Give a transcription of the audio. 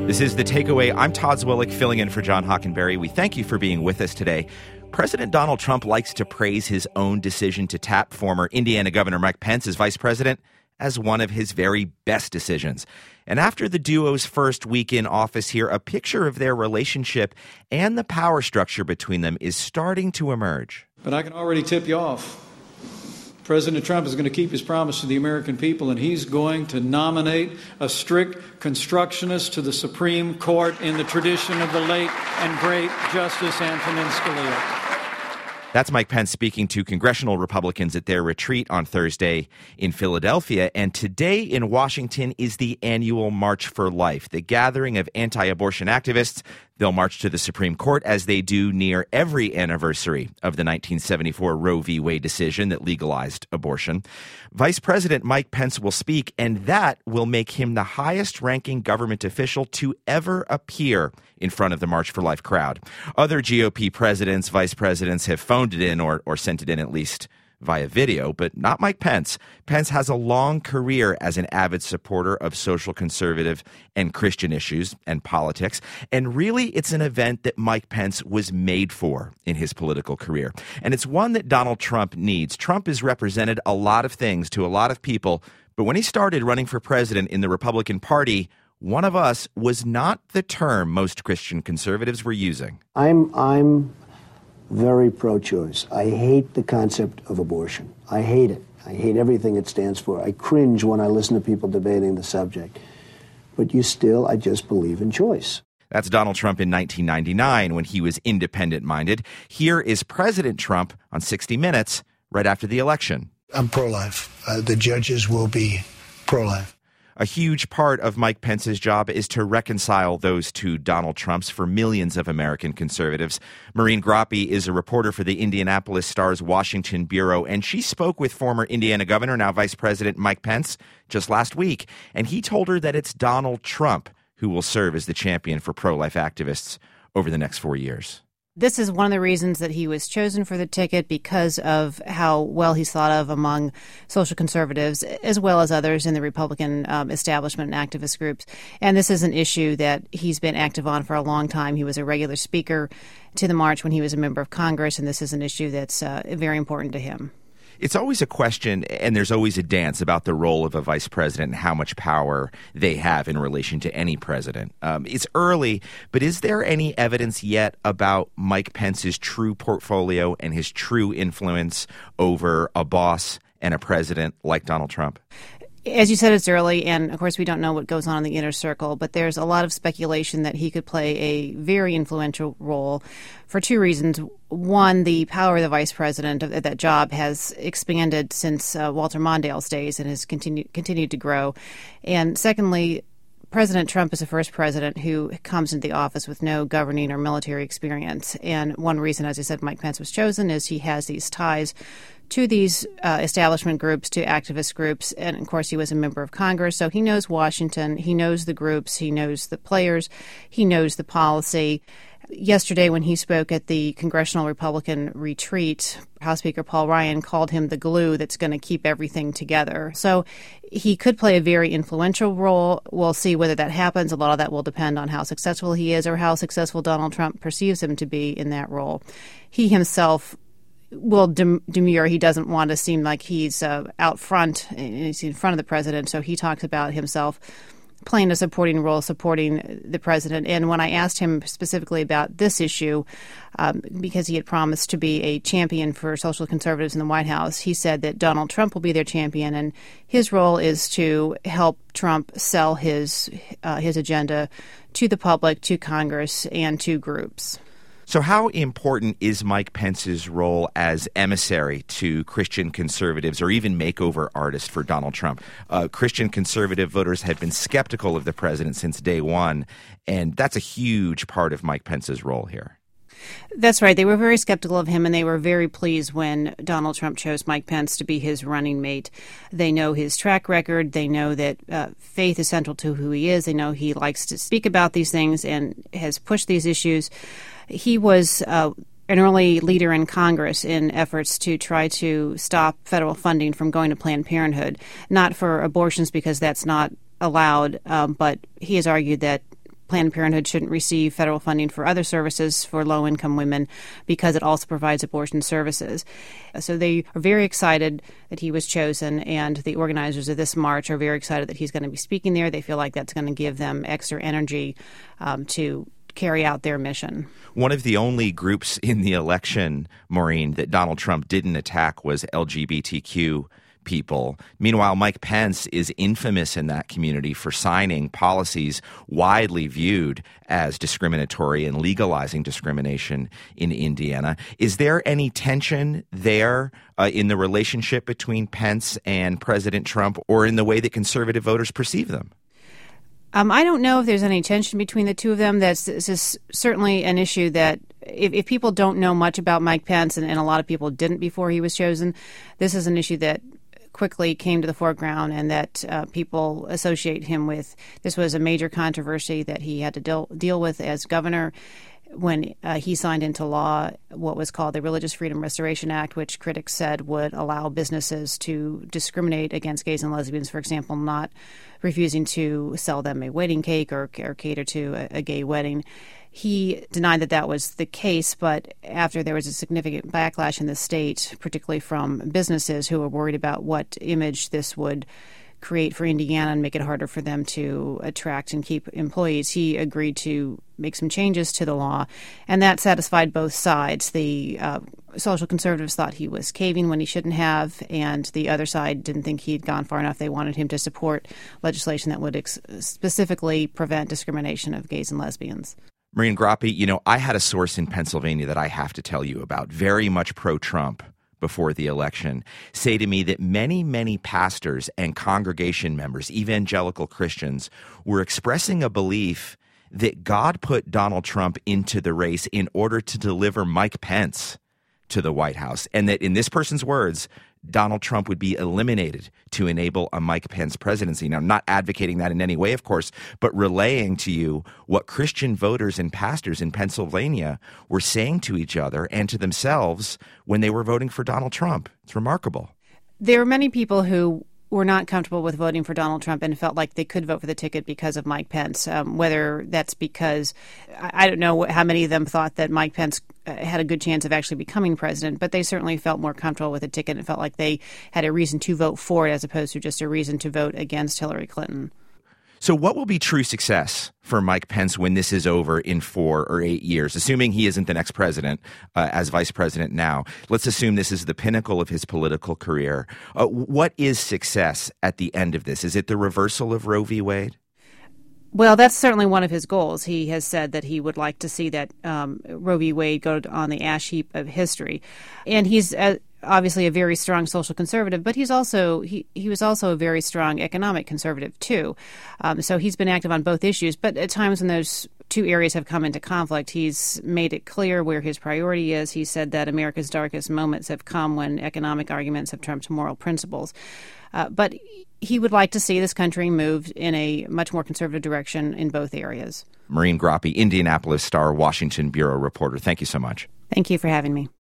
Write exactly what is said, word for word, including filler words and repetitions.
This is The Takeaway. I'm Todd Zwillich, filling in for John Hockenberry. We thank you for being with us today. President Donald Trump likes to praise his own decision to tap former Indiana Governor Mike Pence as vice president as one of his very best decisions. And after the duo's first week in office here, a picture of their relationship and the power structure between them is starting to emerge. But I can already tip you off. President Trump is going to keep his promise to the American people, and he's going to nominate a strict constructionist to the Supreme Court in the tradition of the late and great Justice Antonin Scalia. That's Mike Pence speaking to congressional Republicans at their retreat on Thursday in Philadelphia. And today in Washington is the annual March for Life, the gathering of anti-abortion activists. They'll march to the Supreme Court as they do near every anniversary of the nineteen seventy-four Roe v. Wade decision that legalized abortion. Vice President Mike Pence will speak, and that will make him the highest-ranking government official to ever appear in front of the March for Life crowd. Other G O P presidents, vice presidents have phoned it in or, or sent it in at least via video, but not Mike Pence. Pence has a long career as an avid supporter of social conservative and Christian issues and politics. And really, it's an event that Mike Pence was made for in his political career. And it's one that Donald Trump needs. Trump has represented a lot of things to a lot of people, but when he started running for president in the Republican Party, one of us was not the term most Christian conservatives were using. I'm, I'm very pro-choice. I hate the concept of abortion. I hate it. I hate everything it stands for. I cringe when I listen to people debating the subject. But you still, I just believe in choice. That's Donald Trump in nineteen ninety-nine when he was independent-minded. Here is President Trump on sixty minutes right after the election. I'm pro-life. Uh, the judges will be pro-life. A huge part of Mike Pence's job is to reconcile those two Donald Trumps for millions of American conservatives. Maureen Groppe is a reporter for the Indianapolis Star's Washington bureau, and she spoke with former Indiana Governor, now Vice President Mike Pence, just last week. And he told her that it's Donald Trump who will serve as the champion for pro-life activists over the next four years. This is one of the reasons that he was chosen for the ticket, because of how well he's thought of among social conservatives, as well as others in the Republican um, establishment and activist groups. And this is an issue that he's been active on for a long time. He was a regular speaker to the march when he was a member of Congress, and this is an issue that's uh, very important to him. It's always a question, and there's always a dance about the role of a vice president and how much power they have in relation to any president. Um, it's early, but is there any evidence yet about Mike Pence's true portfolio and his true influence over a boss and a president like Donald Trump? As you said, it's early, and of course we don't know what goes on in the inner circle, but there's a lot of speculation that he could play a very influential role for two reasons. One, the power of the vice president of that job has expanded since uh, Walter Mondale's days and has continued continued to grow. And secondly, President Trump is the first president who comes into the office with no governing or military experience. And one reason, as I said, Mike Pence was chosen is he has these ties to these uh, establishment groups, to activist groups. And, of course, he was a member of Congress, so he knows Washington. He knows the groups. He knows the players. He knows the policy. Yesterday, when he spoke at the Congressional Republican retreat, House Speaker Paul Ryan called him the glue that's going to keep everything together. So he could play a very influential role. We'll see whether that happens. A lot of that will depend on how successful he is or how successful Donald Trump perceives him to be in that role. He himself will dem- demur. He doesn't want to seem like he's uh, out front, he's in front of the president, so he talks about himself playing a supporting role, supporting the president. And when I asked him specifically about this issue, um, because he had promised to be a champion for social conservatives in the White House, he said that Donald Trump will be their champion, and his role is to help Trump sell his uh, his agenda to the public, to Congress, and to groups. So how important is Mike Pence's role as emissary to Christian conservatives or even makeover artist for Donald Trump? Uh, Christian conservative voters have been skeptical of the president since day one, and that's a huge part of Mike Pence's role here. That's right. They were very skeptical of him, and they were very pleased when Donald Trump chose Mike Pence to be his running mate. They know his track record. They know that uh, faith is central to who he is. They know he likes to speak about these things and has pushed these issues. He was uh, an early leader in Congress in efforts to try to stop federal funding from going to Planned Parenthood, not for abortions because that's not allowed, um, but he has argued that Planned Parenthood shouldn't receive federal funding for other services for low-income women because it also provides abortion services. So they are very excited that he was chosen, and the organizers of this march are very excited that he's going to be speaking there. They feel like that's going to give them extra energy um, to carry out their mission. One of the only groups in the election, Maureen, that Donald Trump didn't attack was L G B T Q people. Meanwhile, Mike Pence is infamous in that community for signing policies widely viewed as discriminatory and legalizing discrimination in Indiana. Is there any tension there uh, in the relationship between Pence and President Trump, or in the way that conservative voters perceive them? Um, I don't know if there's any tension between the two of them. That's this is certainly an issue that if, if people don't know much about Mike Pence, and, and a lot of people didn't before he was chosen, this is an issue that quickly came to the foreground and that uh, people associate him with. This was a major controversy that he had to deal, deal with as governor when uh, he signed into law what was called the Religious Freedom Restoration Act, which critics said would allow businesses to discriminate against gays and lesbians, for example, not refusing to sell them a wedding cake or, or cater to a, a gay wedding. He denied that that was the case, but after there was a significant backlash in the state, particularly from businesses who were worried about what image this would create for Indiana and make it harder for them to attract and keep employees, he agreed to make some changes to the law, and that satisfied both sides. The uh, social conservatives thought he was caving when he shouldn't have, and the other side didn't think he'd gone far enough. They wanted him to support legislation that would ex- specifically prevent discrimination of gays and lesbians. Maureen Groppe, you know, I had a source in Pennsylvania that I have to tell you about, very much pro-Trump before the election, say to me that many, many pastors and congregation members, evangelical Christians, were expressing a belief that God put Donald Trump into the race in order to deliver Mike Pence to the White House, and that, in this person's words, Donald Trump would be eliminated to enable a Mike Pence presidency. Now, I'm not advocating that in any way, of course, but relaying to you what Christian voters and pastors in Pennsylvania were saying to each other and to themselves when they were voting for Donald Trump. It's remarkable. There are many people who were not comfortable with voting for Donald Trump and felt like they could vote for the ticket because of Mike Pence, um, whether that's because, I don't know how many of them thought that Mike Pence had a good chance of actually becoming president, but they certainly felt more comfortable with the ticket and felt like they had a reason to vote for it as opposed to just a reason to vote against Hillary Clinton. So what will be true success for Mike Pence when this is over in four or eight years, assuming he isn't the next president uh, as vice president now? Let's assume this is the pinnacle of his political career. Uh, what is success at the end of this? Is it the reversal of Roe v. Wade? Well, that's certainly one of his goals. He has said that he would like to see that um, Roe v. Wade go on the ash heap of history. And he's uh, obviously a very strong social conservative, but he's also he, he was also a very strong economic conservative, too. Um, so he's been active on both issues. But at times when those two areas have come into conflict, he's made it clear where his priority is. He said that America's darkest moments have come when economic arguments have trumped moral principles. Uh, but he would like to see this country move in a much more conservative direction in both areas. Maureen Groppe, Indianapolis Star, Washington Bureau reporter. Thank you so much. Thank you for having me.